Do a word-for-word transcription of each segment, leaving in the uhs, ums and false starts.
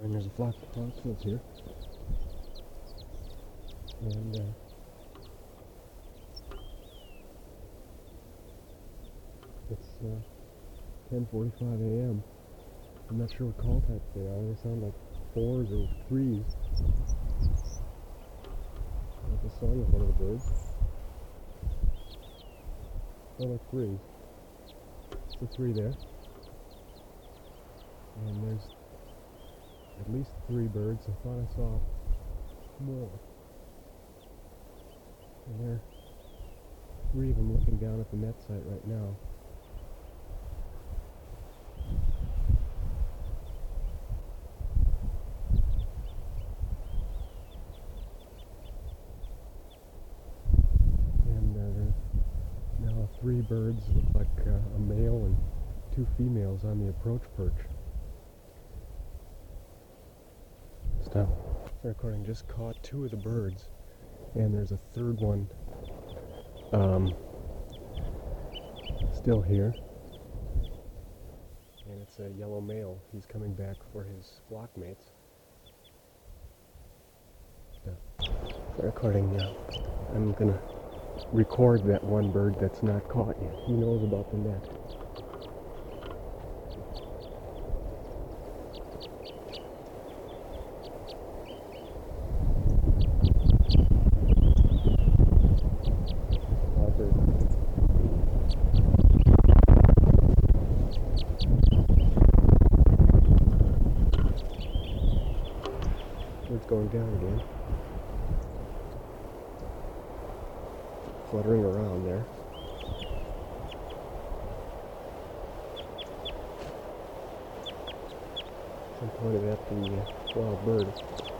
And there's a flock of foxes here. And uh, it's uh, ten forty-five a m I'm not sure what call type they are. They sound like fours or threes. That's the song of one of the birds. Oh, like threes. It's a three there. And there's at least three birds. I thought I saw more. And there are three of them looking down at the net site right now. And uh, now three birds look like uh, a male and two females on the approach perch. Stop. The recording just caught two of the birds, and there's a third one um, still here. And it's a yellow male. He's coming back for his flock mates. Stop. The recording now. I'm gonna record that one bird that's not caught yet. He knows about the net. It's going down again. Fluttering around there. I pointed at the uh, wild bird.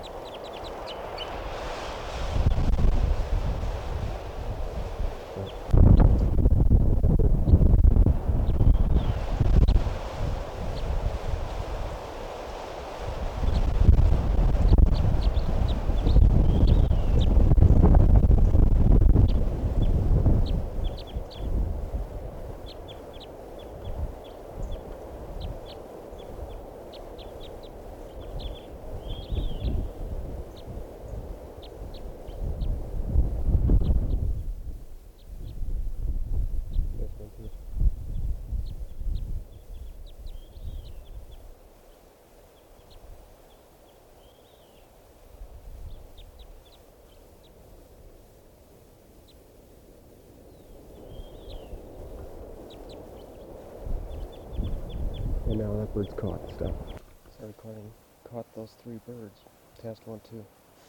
And now that bird's caught. Stop. So recording caught those three birds. Test one, two.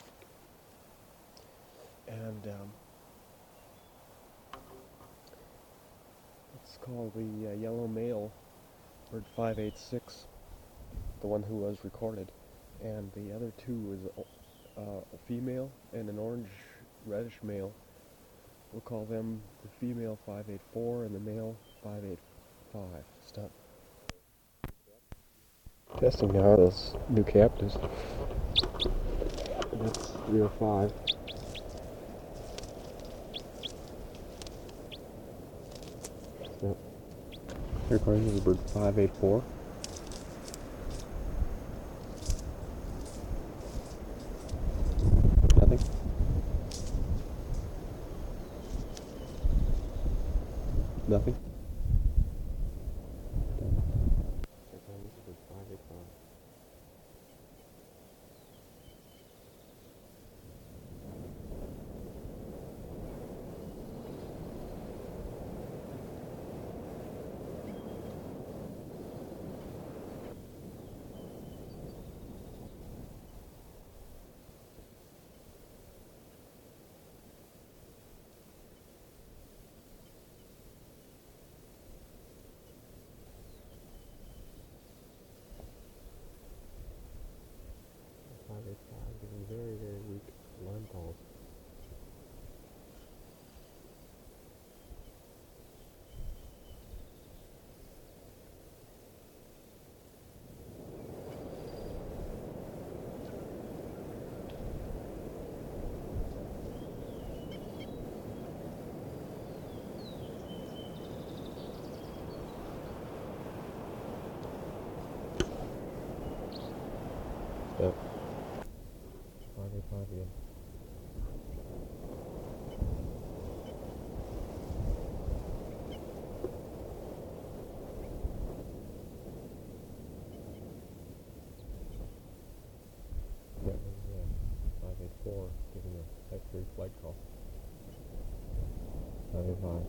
And um, it's called the uh, yellow male, bird five eight six, the one who was recorded. And the other two is uh, a female and an orange reddish male. We'll call them the female five eight four and the male five eight five. Stop. Testing now those new captives. That's three oh five. Yep. Recording is bird five eight four. Nothing. Nothing. Recording is bird five eight five. five eight five giving very, very weak alarm calls. Yep. five eight five again. Yeah, yeah. five eight four, giving a type three flight call. five eight five.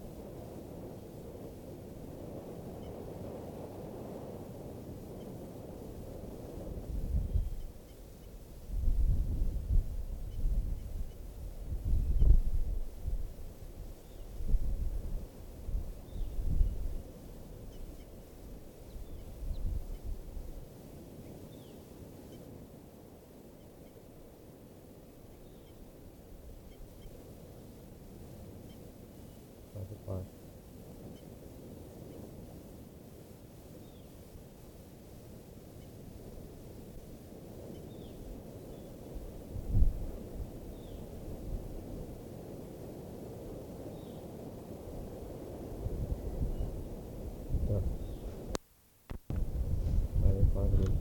five eight five. Stop. five eight five again.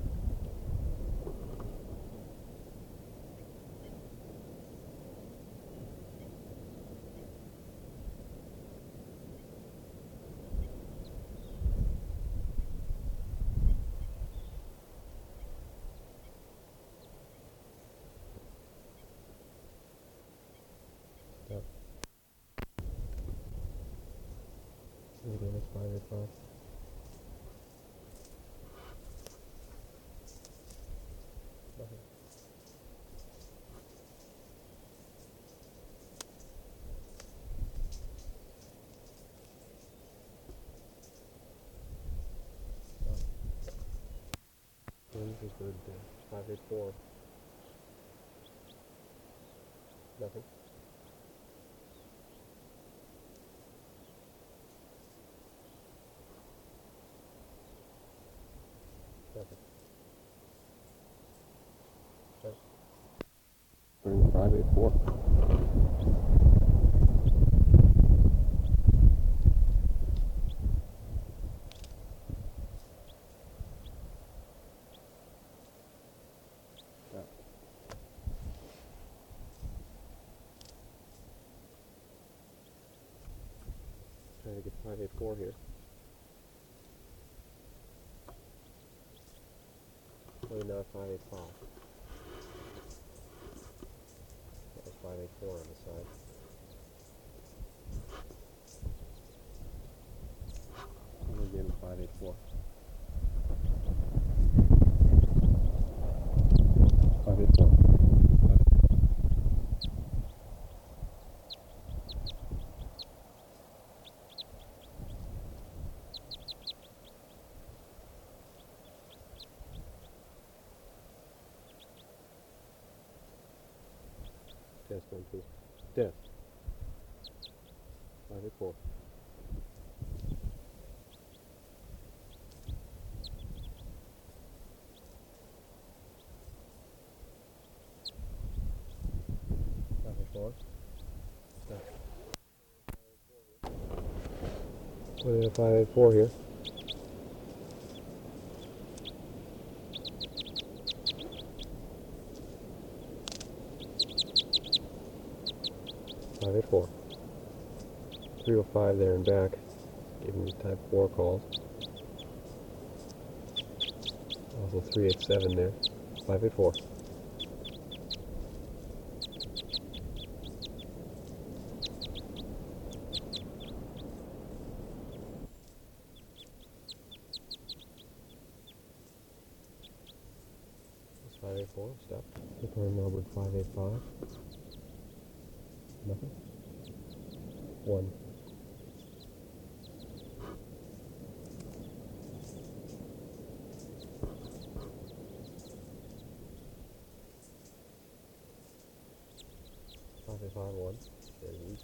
Stop. Again, it's five eight five. Nothing. Stop. Range is good. uh, five eight four. Nothing. Nothing. Stop. Bring five eight four. Stop. Trying to get five eight four here. Maybe not five eight five. That was five eight four on the side. And again, five eight four. five eight four. Test one, two. Test. five eight four. five eight four. Stop. Put in a five eight four here. five eight four. three oh five there and back. Giving me type four calls. Also three eight seven there. five eight four. That's five eight four. Stop. Deploying Melbourne five eight five. Nothing. one. five eight five one. Very weak.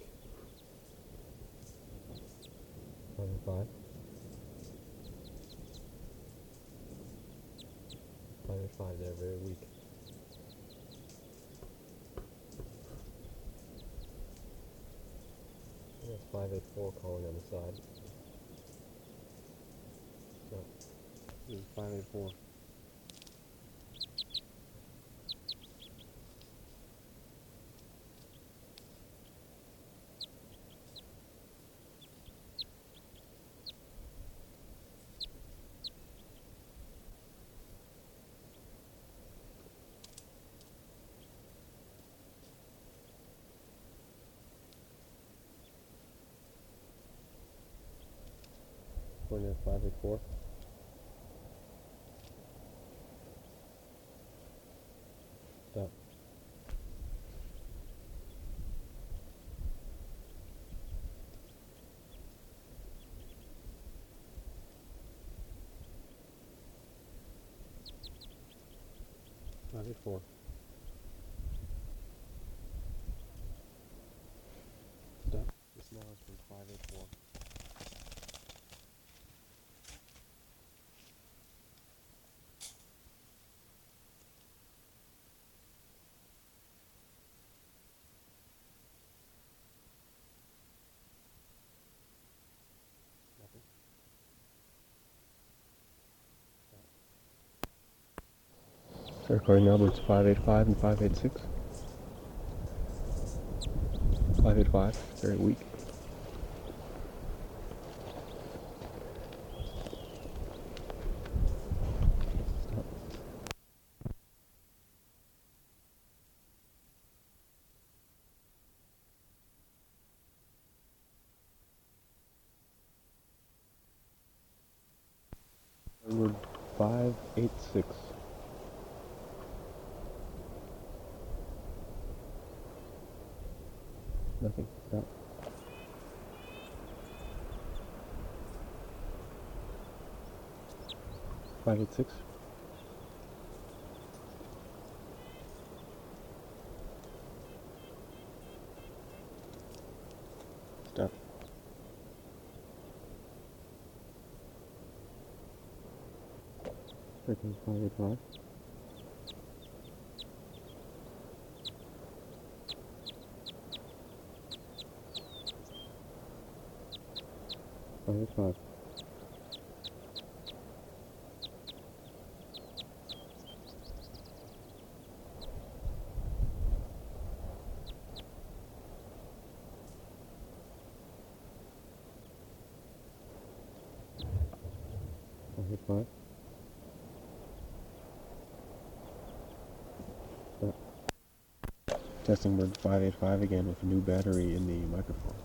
five eight five. five eight five there, very weak. And that's five eight four calling on the side. So, this is five eight four. According to five eight four. Stop. five eight four. Stop. This now is from five eight four. Nothing. Stop. So recording now, it's five eight five and five eight six. five eight five, very weak. Stop. Onward five eight six. Nothing. Stop. five eight six. Stop. Here comes five eight five. five eight five. five eight five. Stop. Testing bird five eight five again with a new battery in the microphone.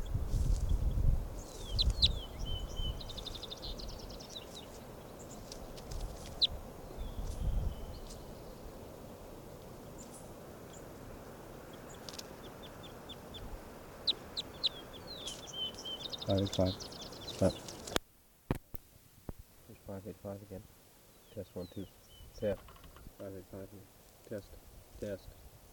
five eight five. Stop. There's five eight five again. Test one two. Test. five eight five. Test. Test.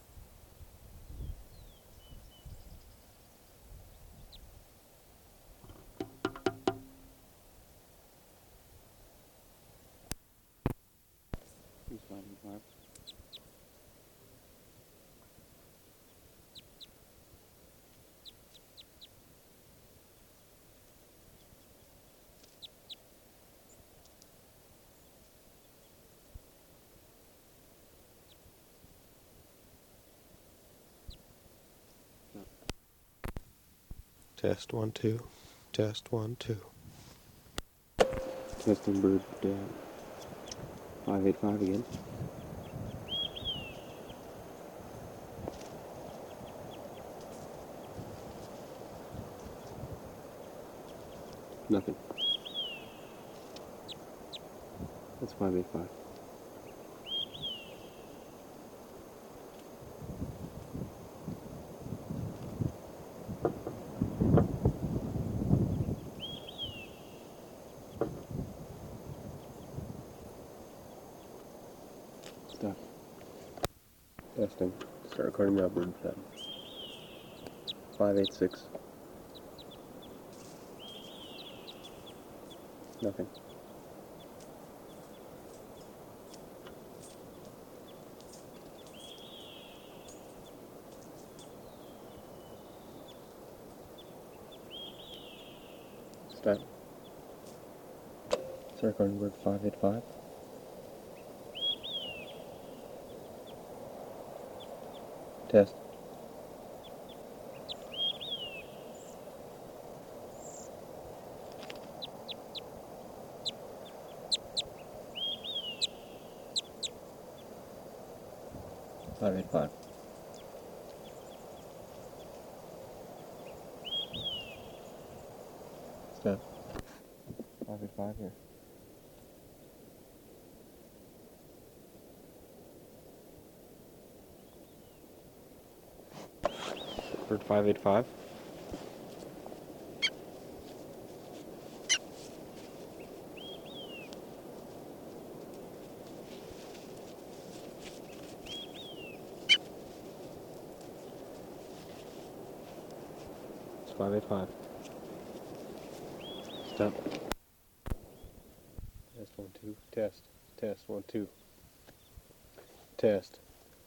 Here's five eight five. Test one two. Test one two. Testing bird uh, five eight five again. Nothing. That's five eight five. Stop. Testing. Start recording now, bird fed. five eight six. Nothing. Stop. Start recording bird five eight five. Test. five eight five. Stop. five five here. Bird five eight five. It's five eight five. Stop. Test one two. Test. Test one two. Test.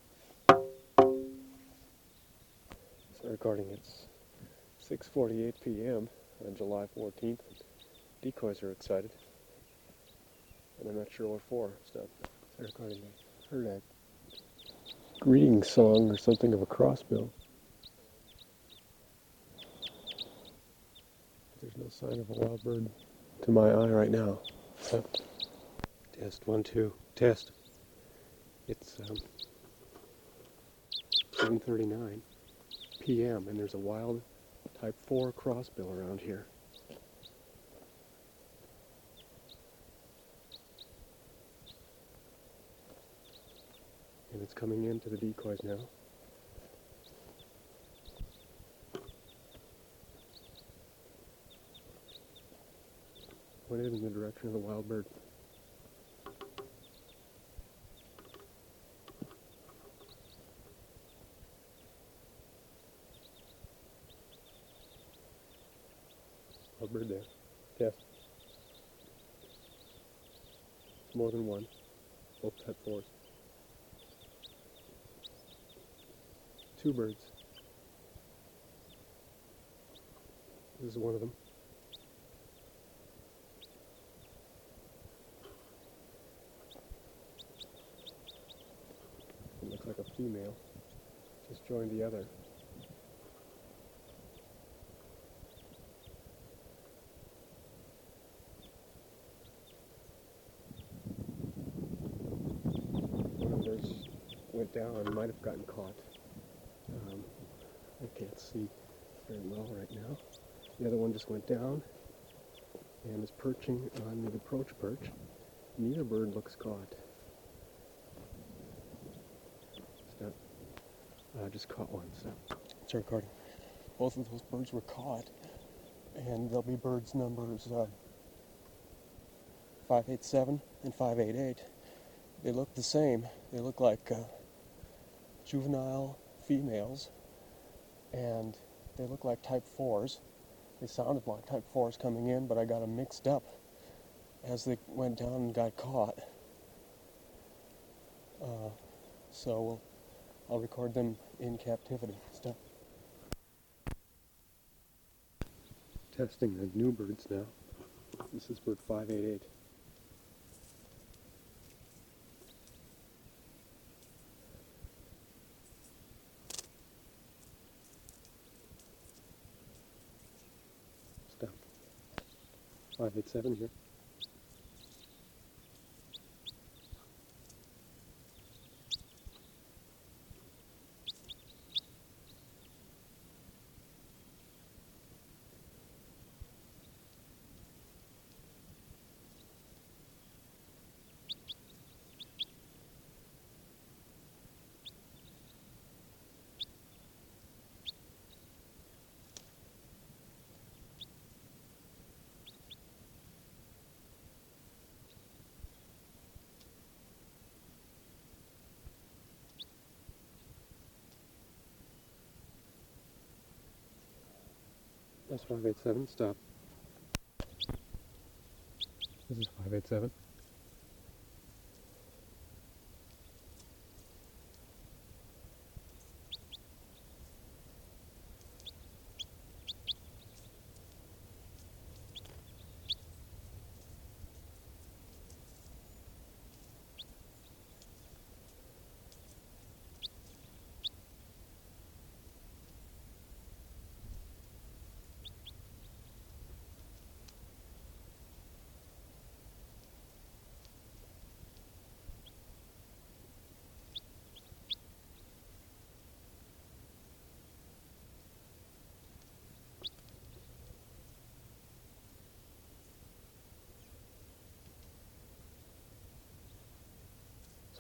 Start recording. It's six forty-eight p m on July fourteenth. Decoys are excited, and I'm not sure what for. Stop. Start recording. I heard a greeting song or something of a crossbill. There's no sign of a wild bird to my eye right now. Stop. Test one two. Test. It's um, seven thirty-nine p m and there's a wild type four crossbill around here. And it's coming into the decoys now. Pointed in the direction of the wild bird. Wild bird there. Test. It's more than one. Both type fours. Two birds. This is one of them. It looks like a female. Just joined the other. One of those went down and might have gotten caught. Um, I can't see very well right now. The other one just went down and is perching on the approach perch. Neither bird looks caught. Stop. I just caught one. Stop. It's recording. Both of those birds were caught, and they'll be birds numbers uh, five eight seven and five eight eight. They look the same. They look like uh, juvenile females, and they look like type fours. They sounded like type fours coming in, but I got them mixed up as they went down and got caught. Uh, so we'll, I'll record them in captivity. Stop. Testing the new birds now. This is bird five eight eight. Stop. five eight seven here. That's five eight seven, stop. This is five eight seven.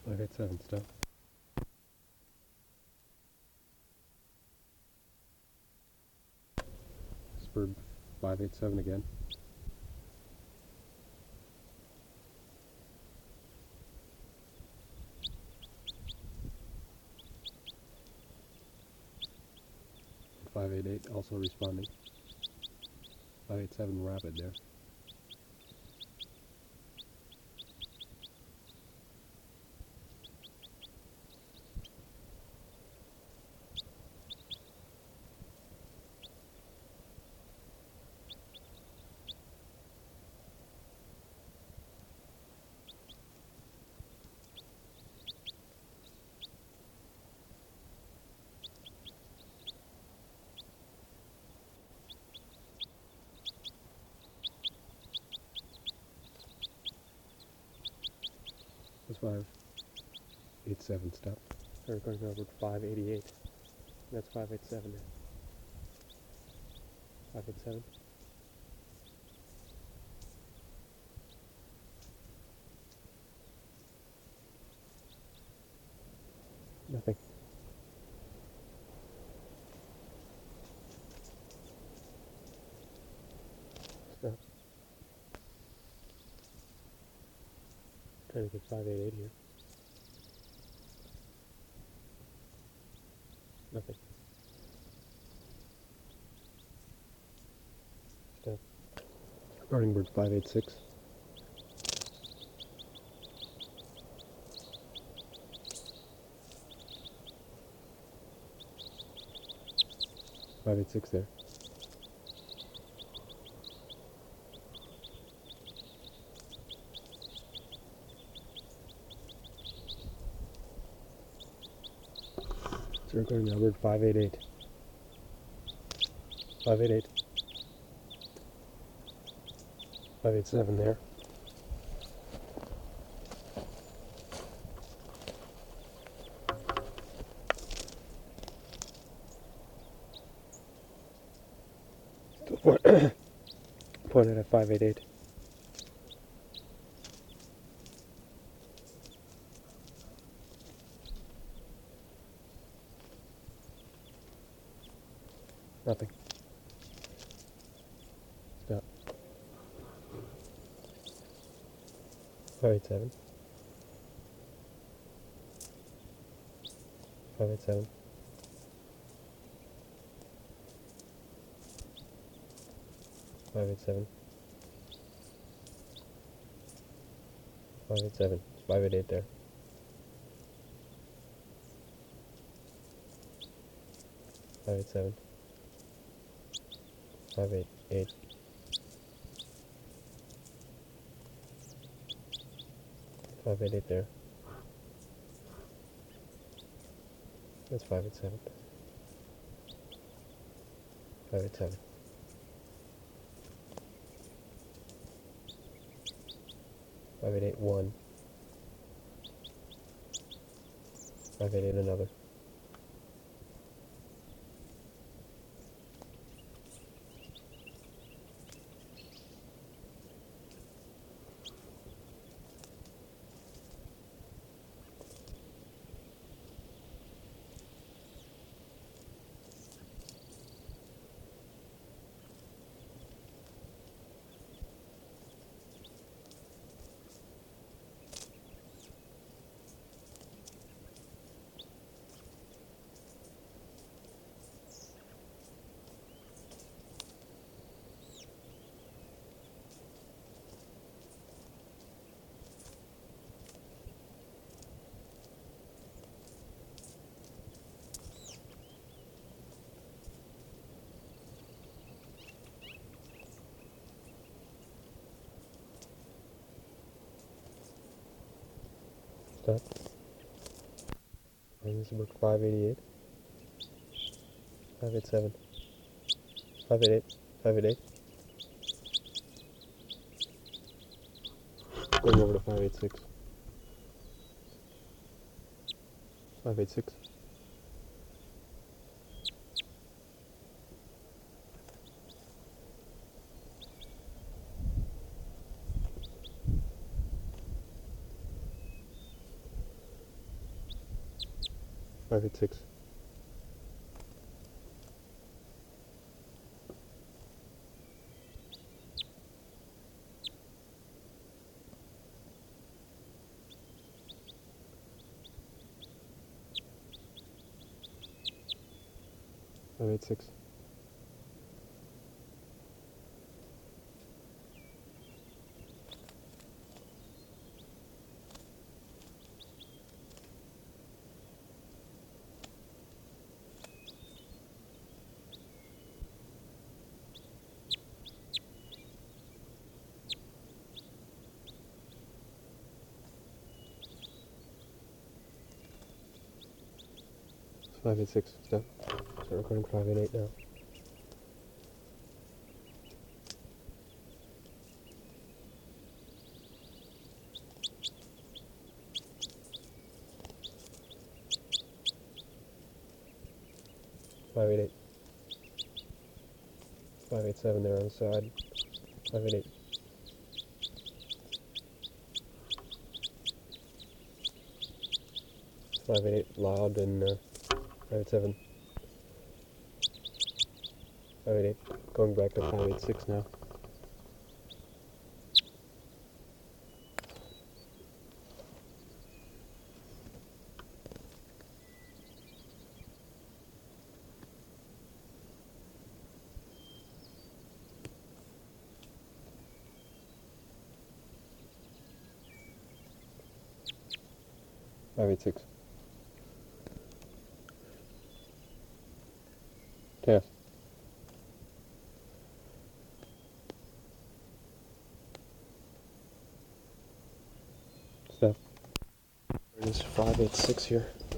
five eight seven, stop. Spurred five eight seven again. five eight eight also responding. five eight seven rapid there. That's five eight seven, stop. They're going over five eighty-eight. That's five eight seven there. five eight seven. Nothing. Stop. Trying to get five eight eight here. Nothing. Stop. Starting bird five eight six. five eight six there. Circling numbered five eight eight. five eight eight. five eight seven there. Still point, pointed at five eight eight. Nothing. Stop. five eight seven. five eight seven. five eight seven. five eight seven. It's five eight eight there. five eight seven. five eight eight. five eight eight there. That's five eight seven. five eight seven. five eight eight one. five eight eight another. Stop. And this is book five eighty-eight. five eight seven. five eight eight. five eight eight. Going over to five eight six. five eight six. five eight six. five eight six. five eight six, stop. Start recording five eight eight now. five eight eight. five eight seven there on the side. five eight eight. five eight eight loud and uh, five eight seven. five eight eight. Going back to five eight six now. five eight six. Test. Steph. It is five eight six here.